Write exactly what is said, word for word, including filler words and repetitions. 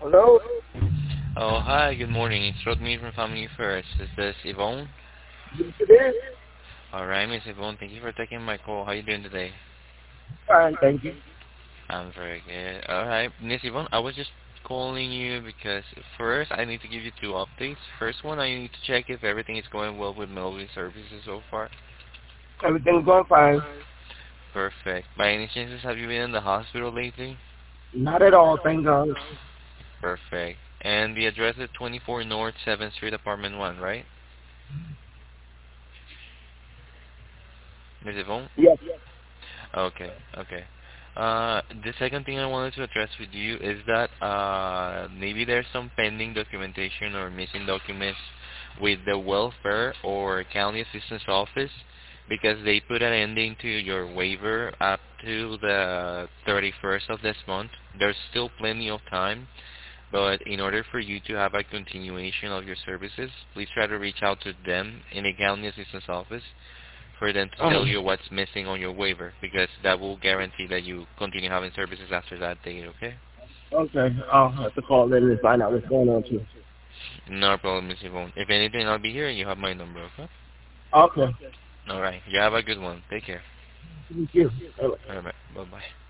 Hello? Oh, hi, good morning. It's Rodney from Family First. Is this Yvonne? Yes, it is. Alright, Miss Yvonne, thank you for taking my call. How you doing today? Fine, thank you. I'm very good. Alright, Miss Yvonne, I was just calling you because first I need to give you two updates. First one, I need to check if everything is going well with Melvin Services so far. Everything's going fine. Perfect. By any chances, have you been in the hospital lately? Not at all, thank God. Perfect. And the address is twenty-four North seventh Street, Apartment one, right? Miss Yvonne? Yes. Okay, okay. Uh, the second thing I wanted to address with you is that uh, maybe there's some pending documentation or missing documents with the welfare or county assistance office because they put an ending to your waiver up to the thirty-first of this month. There's still plenty of time, but in order for you to have a continuation of your services, please try to reach out to them in the county assistance office for them to tell Um, you what's missing on your waiver because that will guarantee that you continue having services after that date, okay? okay, I'll have to call in and find out what's going on too. No problem, Miss Yvonne. If anything, I'll be here and you have my number, okay? Okay. Alright, you have a good one. Take care. Thank you. Alright, bye-bye.